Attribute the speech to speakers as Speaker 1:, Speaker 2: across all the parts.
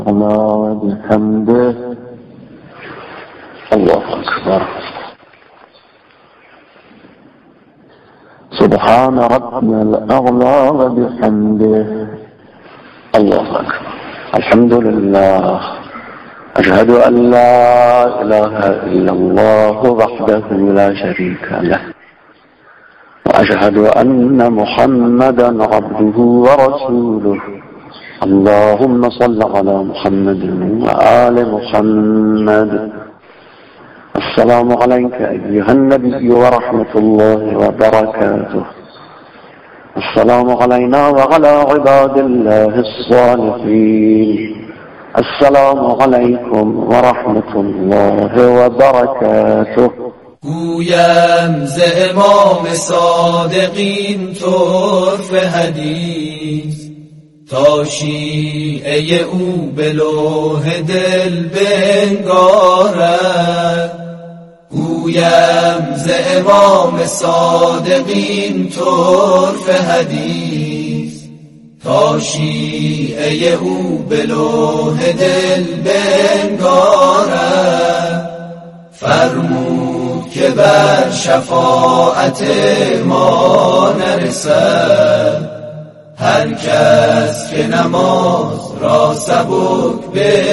Speaker 1: الله بحمده الله أكبر سبحان ربنا الأعلى وبحمده الله أكبر الحمد لله أشهد أن لا إله إلا الله وحده لا شريك له وأشهد أن محمدا عبده ورسوله اللهم صل على محمد وآل محمد السلام عليك أيها النبي ورحمة الله وبركاته السلام علينا وعلى عباد الله الصالحين السلام عليكم ورحمة الله وبركاته
Speaker 2: گویم ز امام صادقین طرف حدیث تا شیعه او به لوح دل بنگارد گویم ز امام صادقین طرف حدیث تا شیعه او به لوح دل بنگارد فرمود که بر شفاعت ما نرسد هر کس که نماز را سبک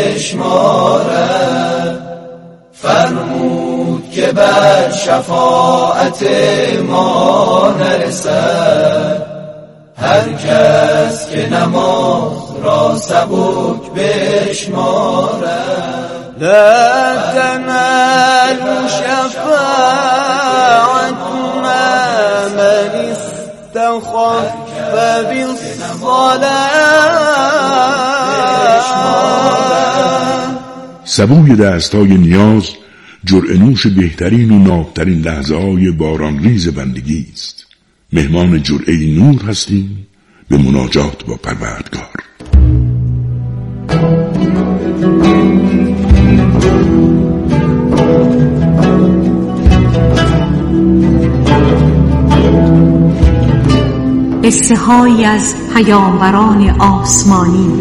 Speaker 2: بشمارد فرمود که بر شفاعت ما نرسد هر کس که نماز را سبک بشمارد لا تنال شفاعت من استخف بالصلاة.
Speaker 3: سبوی دستای نیاز جرعه‌نوش بهترین و نابترین لحظه‌های باران ریز بندگی است. مهمان جرعه نور هستیم به مناجات با پروردگار.
Speaker 4: قصه‌هایی از پیامبران آسمانی.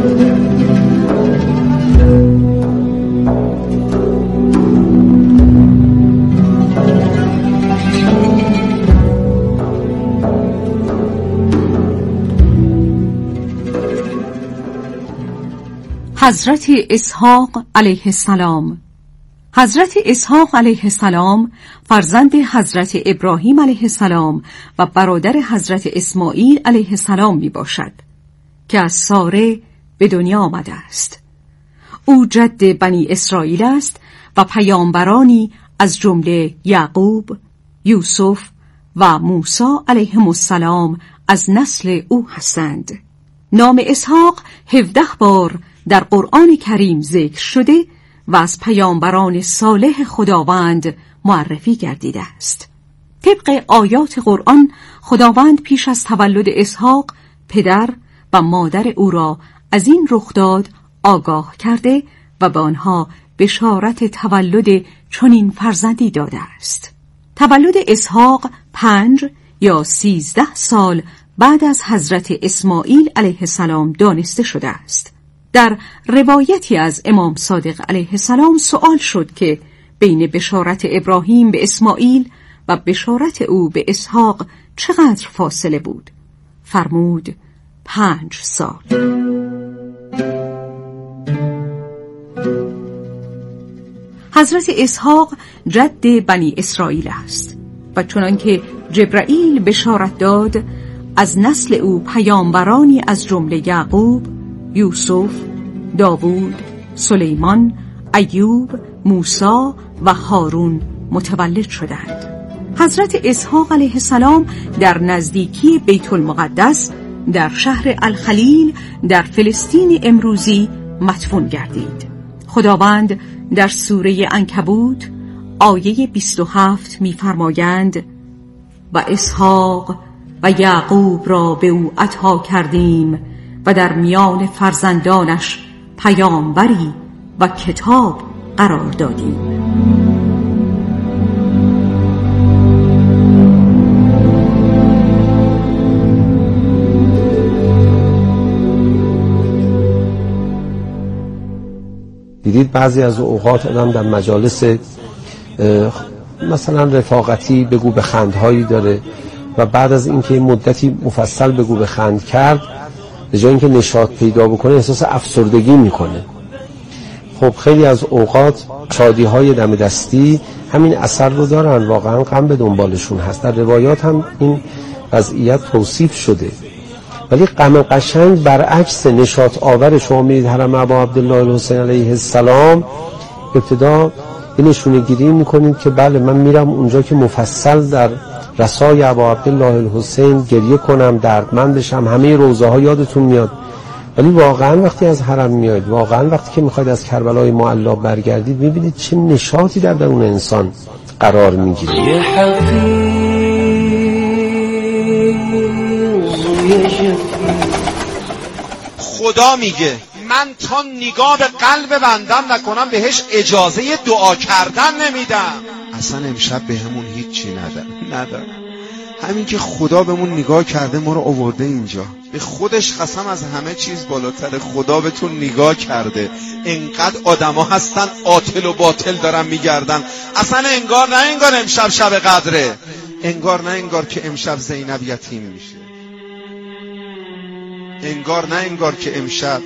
Speaker 4: حضرت اسحاق علیه السلام. حضرت اسحاق علیه السلام فرزند حضرت ابراهیم علیه السلام و برادر حضرت اسماعیل علیه السلام می باشد که از ساره به دنیا آمده است. او جد بنی اسرائیل است و پیامبرانی از جمله یعقوب، یوسف و موسی علیهم السلام از نسل او هستند. نام اسحاق 17 بار در قرآن کریم ذکر شده و از پیامبران صالح خداوند معرفی گردیده است. طبق آیات قرآن خداوند پیش از تولد اسحاق پدر و مادر او را از این رخداد آگاه کرده و به آنها بشارت تولد چنین فرزندی داده است. تولد اسحاق 5 یا 13 سال بعد از حضرت اسماعیل علیه السلام دانسته شده است. در روایتی از امام صادق علیه السلام سؤال شد که بین بشارت ابراهیم به اسماعیل و بشارت او به اسحاق چقدر فاصله بود؟ فرمود 5 سال. حضرت اسحاق جد بنی اسرائیل است و چنانکه جبرائیل بشارت داد از نسل او پیامبرانی از جمله یعقوب، یوسف، داوود، سلیمان، ایوب، موسی و هارون متولد شدند. حضرت اسحاق علیه السلام در نزدیکی بیت المقدس در شهر الخلیل در فلسطین امروزی مدفون گردید. خداوند در سوره عنکبوت آیه 27 می‌فرمایند و اسحاق و یعقوب را به او عطا کردیم و در میان فرزندانش پیامبری و کتاب قرار دادیم.
Speaker 5: دیدید بعضی از اوقات آدم در مجالس مثلا رفاقتی بگو به خندهایی داره و بعد از اینکه مدتی مفصل بگو به خند کرد، به جای اینکه نشاط پیدا بکنه احساس افسردگی میکنه. خب خیلی از اوقات شادی‌های دم دستی همین اثر رو دارن، واقعا غم به دنبالشون هست. در روایات هم این وضعیت توصیف شده. ولی غم قشنگ برعکس نشاط آور. شما می‌بینید حرم ابا عبدالله الحسین علیه السلام ابتدا این نشونه گیری می‌کنید که بله من میرم اونجا که مفصل در رسای ابا عبدالله الحسین گریه کنم، دردمند بشم، همه روزه ها یادتون میاد. ولی واقعا وقتی از حرم میاید، واقعا وقتی که میخواید از کربلای معلی برگردید، میبینید چه نشاطی در درون انسان قرار میگیره.
Speaker 6: خدا میگه من تا نگاه به قلب بندم نکنم بهش اجازه دعا کردن نمیدم. اصلا امشب به همون هیچی ندارم. همین که خدا بهمون نگاه کرده ما رو آورده اینجا، به خودش قسم از همه چیز بالاتر. خدا بهتون نگاه کرده. انقدر آدما هستن عاطل و باطل دارن میگردن. اصلا انگار نه انگار امشب شب قدره، انگار نه انگار که امشب زینب یتیم میشه، انگار نه انگار که امشب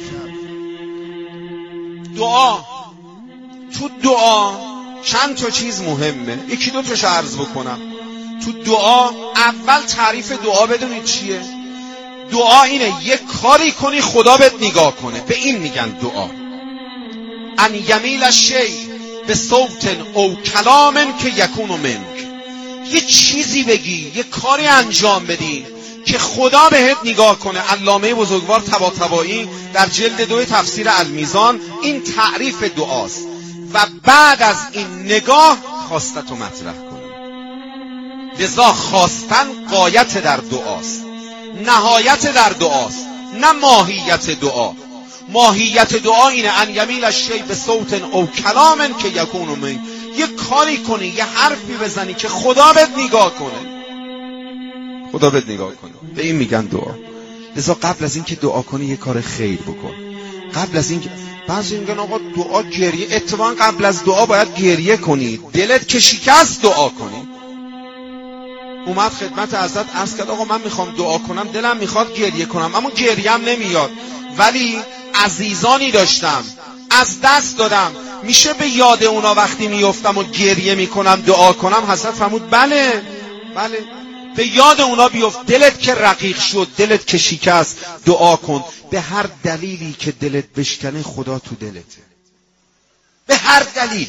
Speaker 6: تو دعا چند تا چیز مهمه. یکی دو تاشو عرض بکنم. تو دعا اول تعریف دعا بدونید چیه؟ دعا اینه یک کاری کنی خدا بهت نگاه کنه، به این میگن دعا. ان یمیل الشیء به صوت او کلام که یکون منک. یه چیزی بگی، یه کاری انجام بدی که خدا بهت نگاه کنه. علامه بزرگوار طباطبایی در جلد 2 تفسیر المیزان این تعریف دعاست. و بعد از این نگاه خواستتو مطرح کنه. لذا خواستن غایت در دعاست، نهایت در دعاست، نه ماهیت دعا. ماهیت دعا اینه ان یمیل الشیء به صوت او کلام که یکون من. یه کاری کنی، یه حرفی بزنی که خدا بهت نگاه کنه، خدا بهت نگاه کنه، به این میگن دعا. لذا قبل از این که دعا کنی یه کار خیر بکن. قبل از این که بعضی میگن آقا دعا گریه، اتفاقا قبل از دعا باید گریه کنی. دلت که شکست دعا کنی. اومد خدمت حضرت عرض کرد آقا من میخوام دعا کنم، دلم میخواد گریه کنم اما گریم نمیاد، ولی عزیزانی داشتم از دست دادم، میشه به یاد اونا وقتی میافتم و گریه میکنم دعا کنم؟ حضرت فرمود بله به یاد اونا بیفت. دلت که رقیق شد، دلت که شکست، دعا کن. به هر دلیلی که دلت بشکنه خدا تو دلته. به هر دلیلی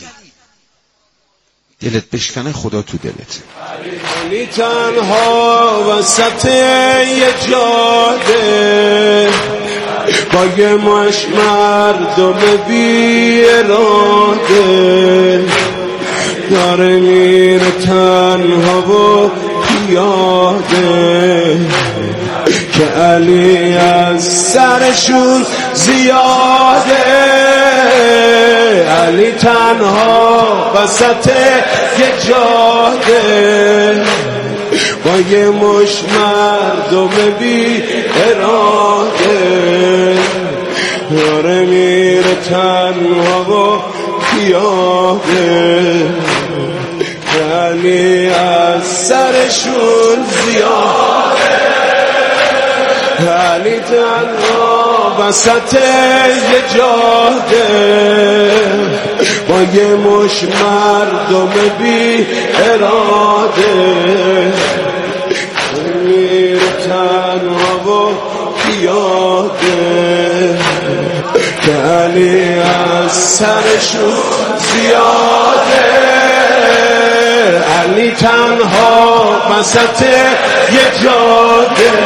Speaker 6: دلت بشکنه خدا تو دلته.
Speaker 2: علی تنها وسط یه جاده با یه مش مردم بی اراده، داره میره تنها و پیاده که علی از سرشون زیاده. علی تنها وسط یه جاده با یه مش مردم بی اراده، داره میره تنها و پیاده که علی از سرشون زیاده. علی تنها وسط یه جاده با یه مش مردم بی اراده، میره تنها و پیاده که علی از سرشون زیاده. علی تنها وسط یه جاده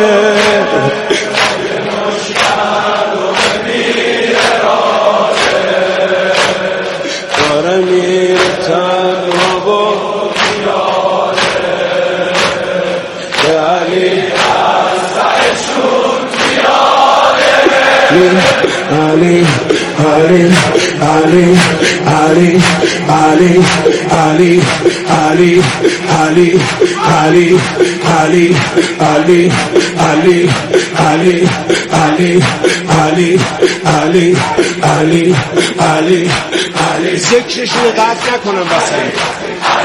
Speaker 2: داره میره تنها و پیاده که علی از سرشون زیاده. علی علی علی علی علی علی علی علی علی علی علی علی علی علی علی علی علی علی علی
Speaker 6: ذکرشون رو قطع نکنم واسه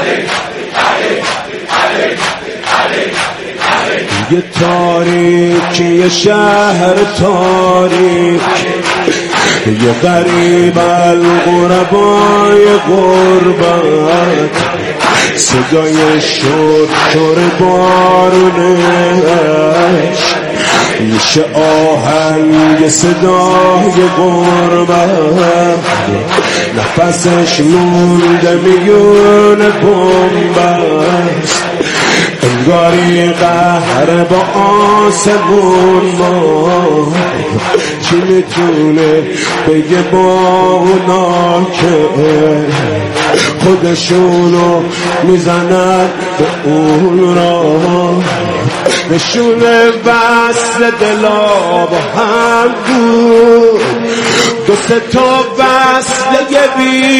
Speaker 2: یه تاریکی شهر تاریک یه غریب الغربای غربت صدای شور بارونش میشه آهنگ صدای غربت نفسش مونده میون بمبست انگاری قهر با آسمون ما چی میتونه بگه با اونا که خودشونو میزنن به اون را نشون وصل دلا با هم بود دو سه تا وصل یه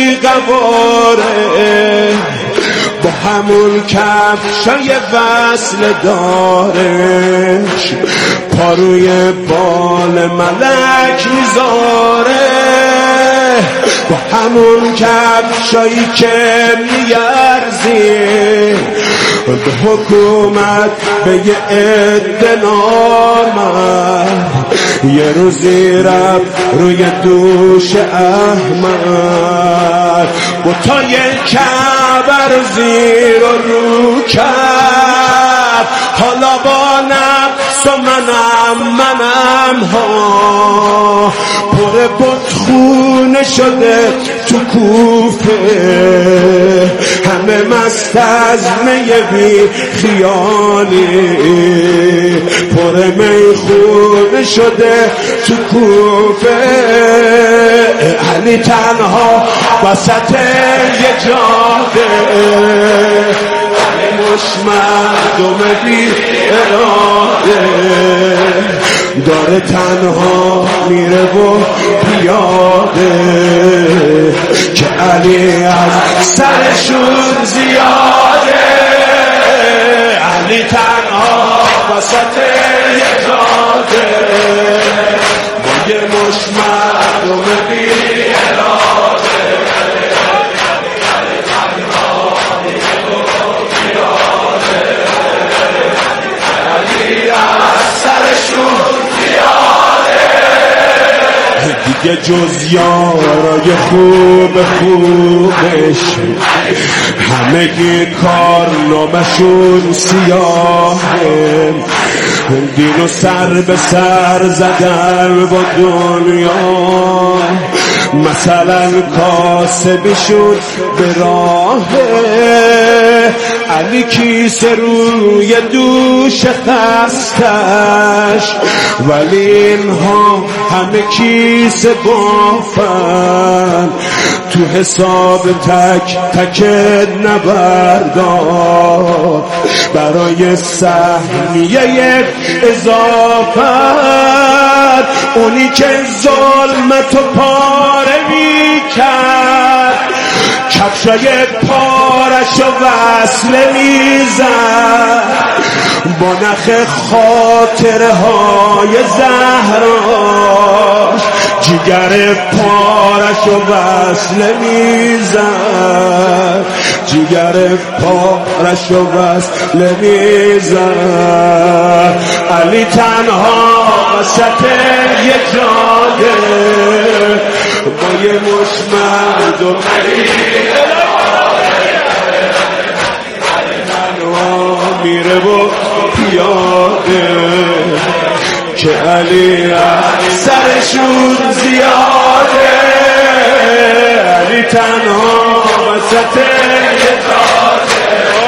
Speaker 2: بیقواره با همون کفشای وصل دارش پاروی بال ملک میذاره با همون کفشایی که میارزی به حکومت به یه عده نامد یه روزی رفت روی دوش احمد بتای کعبه رو زیر و رو کرد حالا با نفس و منم ها پر بتخونه شده تو کوفه همه مست از می بی خیالی پر میخونه شده تو کوفه علی تنها وسط یه جاده مش مردم بی اراده داره تنها میره و پیاده که علی از سرشون زیاده علی تنها وسط یه جاده با یه مش مردم بی اراده دیگه جز یارای خوبش همگی کارنامه‌شون سیاهه دین و سر به سر زدن با دنیا مثلا کاسبشون به راهه علی کیسه روی دوش خستش ولی اینها همه کیسه بافن تو حساب تک تک نبردار برای سهمیه اضافت اونی که ظلمتو پاره میکرد کفشای پارشو وصله میزد با نخ خاطره های زهراش جگر پارشو وصله میزد جگر پارشو وصله میزد علی تنها وسط یه جاده با یه مش مردم میره و پیاده که علی سرشون زیاده علی تنها وسط یه جاده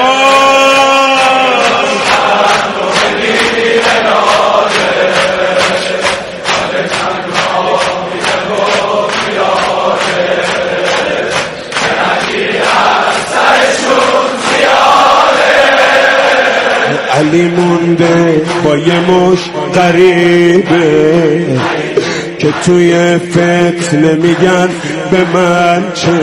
Speaker 2: علی مونده با یه مش غریبه که توی فتنه میگن به من چه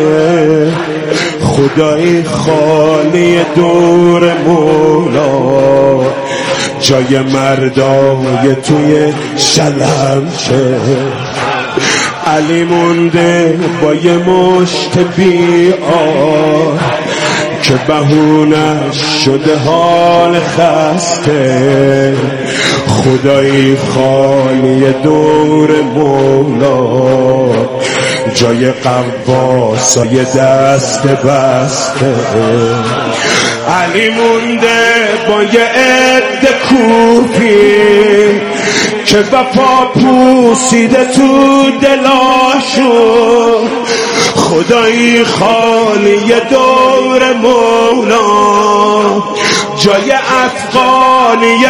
Speaker 2: خدای خالی دور مولا جای مردای توی شلمچه. علی مونده با یه مشت بیار که بهونش شده حال خسته. خدایی خالی دور مولا جای قباسای دست بسته. علی مونده با یه عده کوپی که وفا پوسیده تو دلاشون. خدایی خالی دور مولا جای افغانی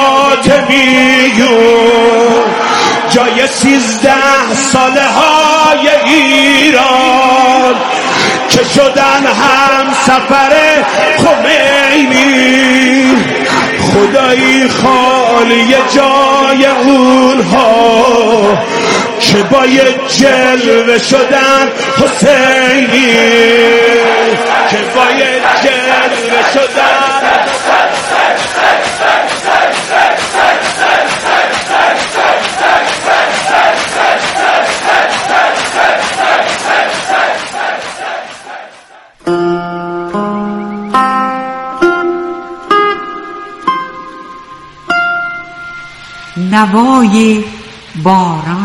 Speaker 2: فاطمیون، جای 13 ساله های ایران که شدن هم سفر خمینی. خدایی خالی جای اونها که با یه جلوه شدن حسینی، که با یه جلوه شدن.
Speaker 4: نوای باران.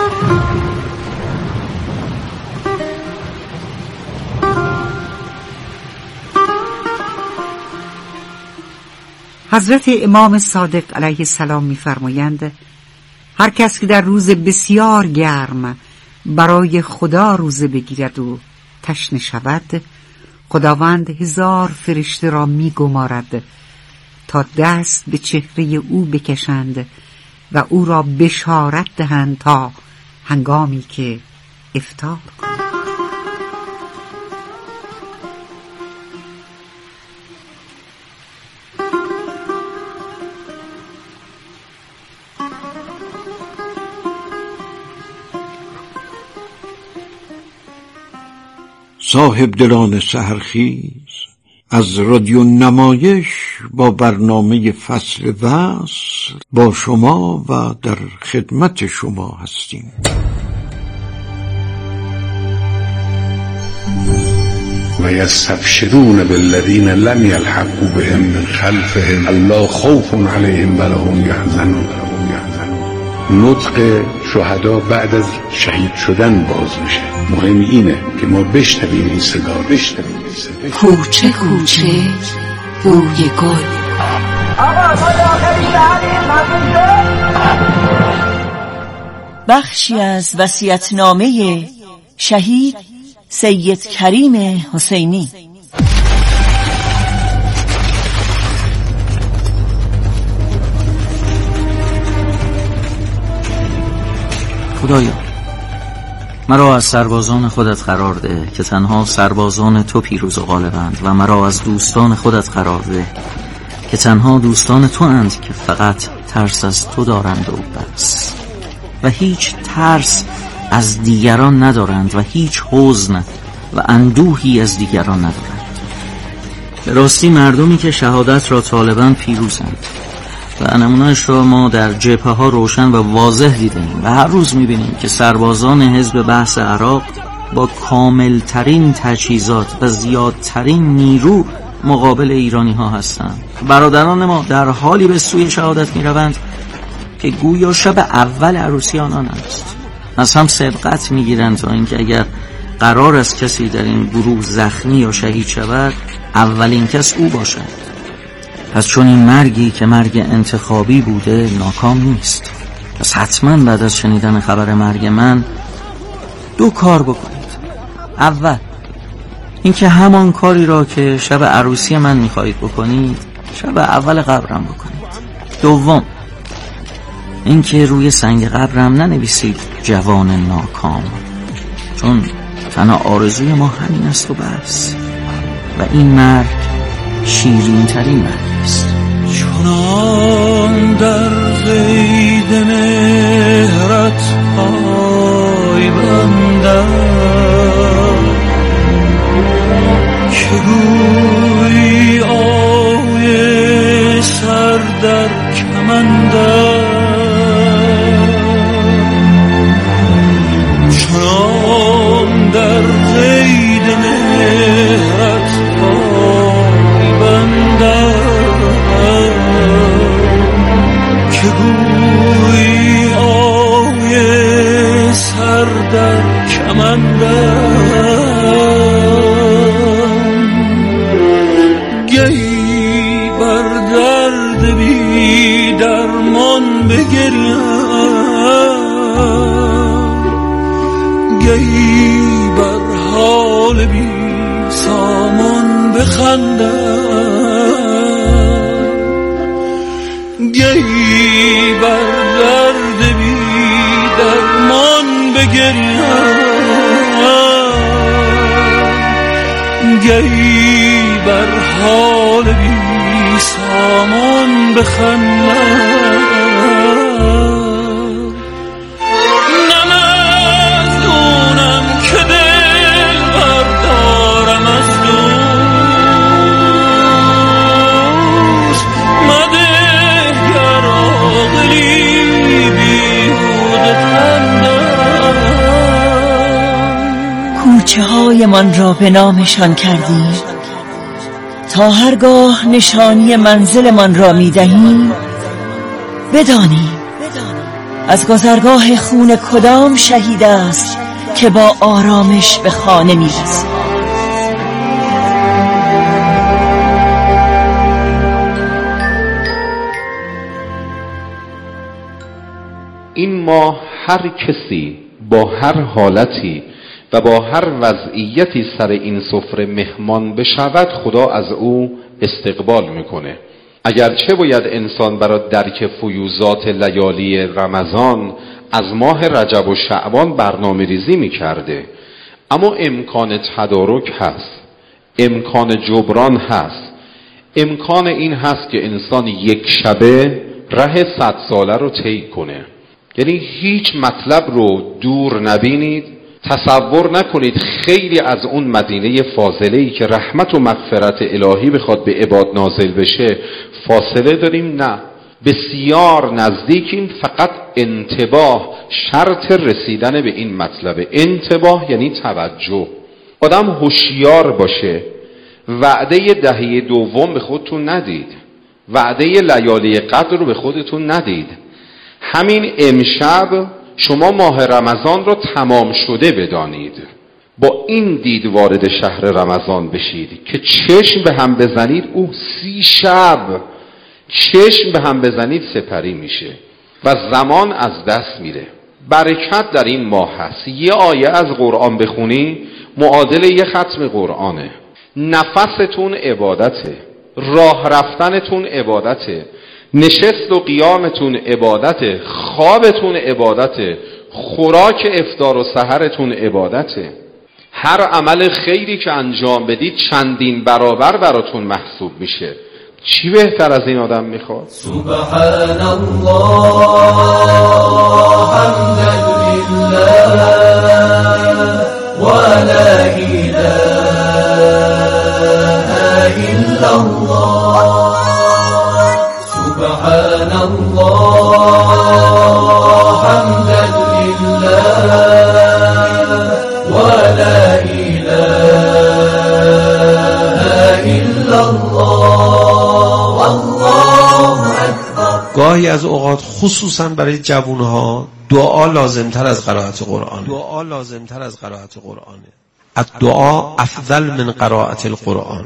Speaker 4: حضرت امام صادق علیه السلام می‌فرمایند هر کس که در روز بسیار گرم برای خدا روزه بگیرد و تشنه شود، خداوند 1000 فرشته را می‌گمارد تا دست به چهره او بکشند و او را بشارت دهند تا هنگامی که افطار کند.
Speaker 7: صاحب دلان سحرخیز، از رادیو نمایش با برنامه فصل وصل با شما و در خدمت شما هستیم.
Speaker 8: و یستبشرون بالذین لم یلحقوا بهم من خلفهم الا خوف علیهم ولا هم یحزنون. نطق شهدا بعد از شهید شدن باز میشه. مهم اینه که ما بشنویم این صدا، بشنویم این صدا.
Speaker 4: کوچه کوچه بوی گل.
Speaker 9: بخشی از وصیت‌نامه شهید سید کریم حسینی.
Speaker 10: خدایا مرا از سربازان خودت قرار ده که تنها سربازان تو پیروز و غالبند، و مرا از دوستان خودت قرار ده که تنها دوستان تو اند که فقط ترس از تو دارند و بس، و هیچ ترس از دیگران ندارند و هیچ حزن و اندوهی از دیگران ندارند. به راستی مردمی که شهادت را طالبان پیروزند و نمونه‌اش را ما در جبهه ها روشن و واضح دیدیم و هر روز می‌بینیم که سربازان حزب بعث عراق با کاملترین تجهیزات و زیادترین نیرو مقابل ایرانی ها هستند. برادران ما در حالی به سوی شهادت می‌روند که گویا شب اول عروسی آنان است. از هم سبقت می‌گیرند تا اینکه اگر قرار است کسی در این گروه زخمی یا شهید شود، اولین کس او باشد. پس چون این مرگی که مرگ انتخابی بوده ناکام نیست، پس حتما بعد از شنیدن خبر مرگ من 2 کار بکنید. اول اینکه همان کاری را که شب عروسی من میخواهید بکنید شب اول قبرم بکنید. دوم اینکه روی سنگ قبرم ننویسید جوان ناکام، چون تنها آرزوی ما همین است و بس، و این مرگ شیرین ترین مرگ است.
Speaker 11: چنان در قید مهرت پای بندم که گویی آی سر در گهی بر درد بی درمان بگریم، گهی بر حال بی سامان بخندم، گهی بر درد بی درمان بگریم، گهی بر حال بی سامان بخندم. نمازونم که دل بردارم از دوست، مده گر عاقلی بیهوده خندم.
Speaker 9: کوچه های من را به نامشان کردی، تا هرگاه نشانی منزل من را می دهیم بدانی از گذرگاه خون کدام شهید است که با آرامش به خانه می رسد.
Speaker 12: این ماه هر کسی با هر حالتی و با هر وضعیتی سر این سفره مهمان بشود، خدا از او استقبال میکنه. اگرچه باید انسان برای درک فیوزات لیالی رمضان از ماه رجب و شعبان برنامه ریزی میکرده، اما امکان تدارک هست، امکان جبران هست، امکان این هست که انسان یک شبه ره 100 ساله رو طی کنه. یعنی هیچ مطلب رو دور نبینید، تصور نکنید خیلی از اون مدینه فاضله‌ای که رحمت و مغفرت الهی بخواد به عباد نازل بشه فاصله داریم. نه، بسیار نزدیکیم. فقط انتباه شرط رسیدن به این مطلب. انتباه یعنی توجه. آدم هوشیار باشه. وعده دهه دوم به خودتون ندید، وعده لیالی قدر رو به خودتون ندید. همین امشب شما ماه رمضان رو تمام شده بدانید، با این دید وارد شهر رمضان بشید که چشم به هم بزنید او 30 شب چشم به هم بزنید سپری میشه و زمان از دست میره. برکت در این ماه هست. یه آیه از قرآن بخونی معادل یه ختم قرآنه. نفستون عبادته، راه رفتنتون عبادته، نشست و قیامتون عبادته، خوابتون عبادته، خوراک افطار و سحرتون عبادته. هر عمل خیری که انجام بدید چندین برابر براتون محسوب میشه. چی بهتر از این آدم میخواد؟
Speaker 11: سبحان الله حمدا لله و لا اله الا الله. سبحان الله حمدا لله و لا اله الا الله. الله اکبر.
Speaker 5: گاهی از اوقات خصوصا برای جوانها دعا لازمتر از قرائت قرآن. دعا لازمتر از قرائت قرآنه. الدعا افضل من قرائت القرآن.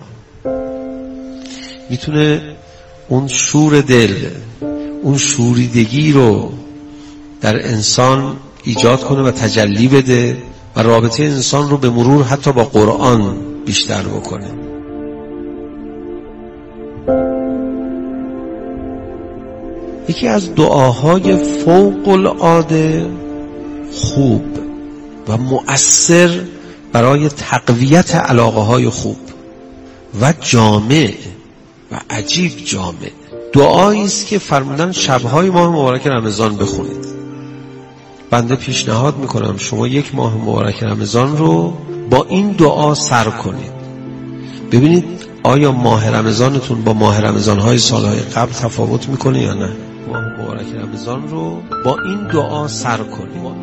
Speaker 5: میتونه اون شور دل، اون شوریدگی رو در انسان ایجاد کنه و تجلی بده و رابطه انسان رو به مرور حتی با قرآن بیشتر بکنه. یکی از دعاهای فوق العاده خوب و مؤثر برای تقویت علاقه های خوب و جامع و عجیب جامع، دعایی است که فرمودن شب‌های ماه مبارک رمضان بخونید. بنده پیشنهاد میکنم شما یک ماه مبارک رمضان رو با این دعا سر کنید. ببینید آیا ماه رمضانتون با ماه رمضان‌های سالهای قبل تفاوت میکنه یا نه. ماه مبارک رمضان رو با این دعا سر کنید.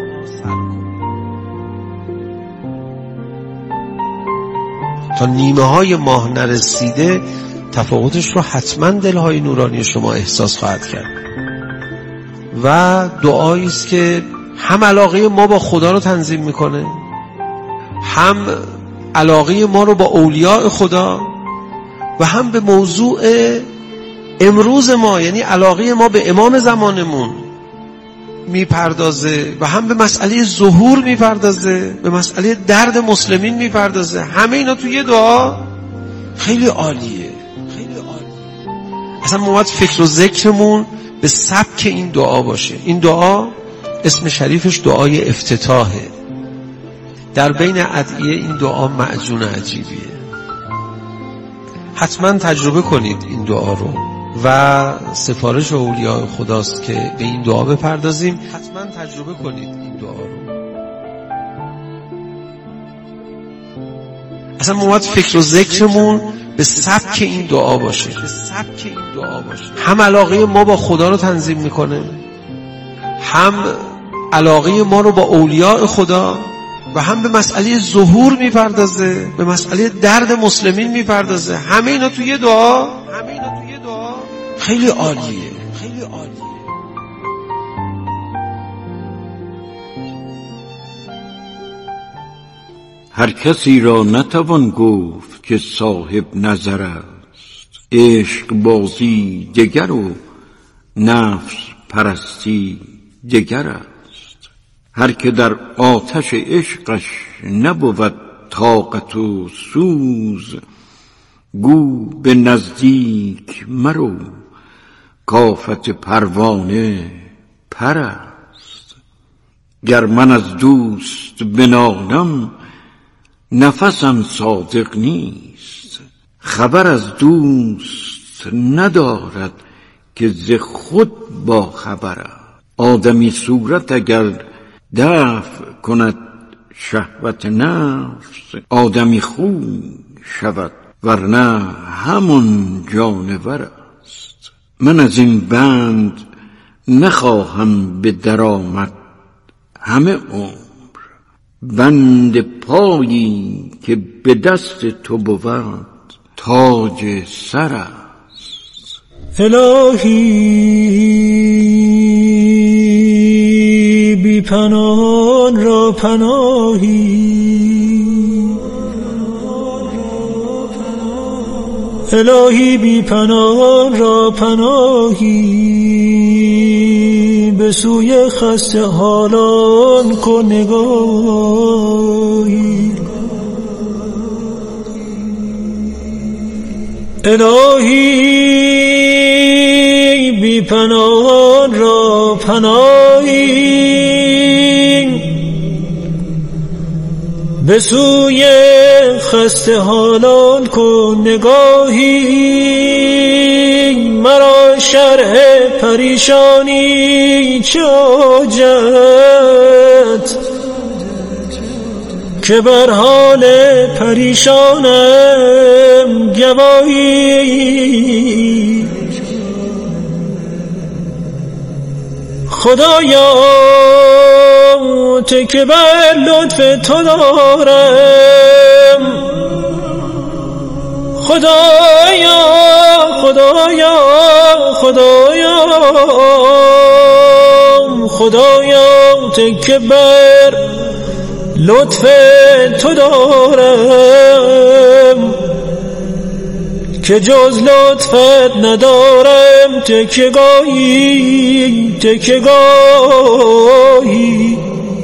Speaker 5: تا نیمه های ماه نرسیده تفاوتش رو حتما دلهای نورانی شما احساس خواهد کرد و دعایی است که هم علاقه ما با خدا رو تنظیم میکنه، هم علاقه ما رو با اولیاء خدا و هم به موضوع امروز ما، یعنی علاقه ما به امام زمانمون میپردازه و هم به مسئله ظهور میپردازه، به مسئله درد مسلمین میپردازه. همه اینا توی یه دعا خیلی عالیه، خیلی عالیه. اصلا ما باید فکر و ذکرمون به سبک این دعا باشه. این دعا اسم شریفش دعای افتتاحه. در بین ادعیه این دعا معجون عجیبیه. حتما تجربه کنید این دعا رو و سفارش اولیاء خداست که به این دعا بپردازیم. حتما تجربه کنید این دعا رو. اصلا ما باید فکر و ذکرمون به سبک این دعا باشه. هم علاقه ما با خدا رو تنظیم میکنه، هم علاقه ما رو با اولیاء خدا و هم به مسئله ظهور میپردازه، به مسئله درد مسلمین میپردازه. همه اینا توی یه دعا خیلی عالیه، خیلی عالیه.
Speaker 7: هر کسی را نتوان گفت که صاحب نظر است، عشق بازی دگر و نفس پرستی دگر است. هر که در آتش عشقش نبود طاقت و سوز، گو به نزدیک مرو کافت پروانه پر است. گر من از دوست بنالم نفسم صادق نیست، خبر از دوست ندارد که ز خود با خبر است. آدمی صورت اگر دفع کند شهوت نفس، آدمی خوی شود ورنه همون جانور است. من از این بند نخواهم به درآمد همه عمر، بند پایی که به دست تو بود تاج سر است.
Speaker 13: الهی بی پناهان را پناهی، الهی بی پناهان را پناهی، به سوی خسته حالان کن نگاهی. الهی بی پناهان را پناهی، به سوی خسته حالان کن نگاهی. مرا شرح پریشانی چه حاجت، که بر حال پریشانم گواهی. خدایا تکیه بر لطف تو دارم، خدایا خدایا خدایا خدایا تکیه بر لطف تو دارم، که جز لطفت ندارم تکیه گاهی تکیه گاهی.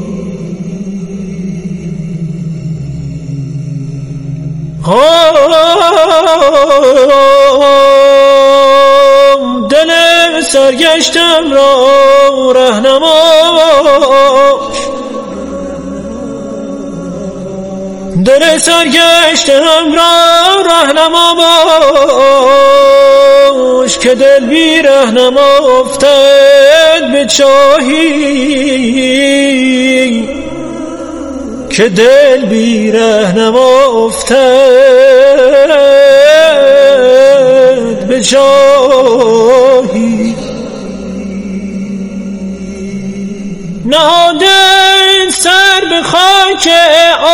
Speaker 13: دل سرگشتم را رهنماش، دل سرگشتم را رهنما باش، که دل بی رهنما افتد به چاهی، که دل بی رهنما افتد به چاهی. نهاده سر به خاک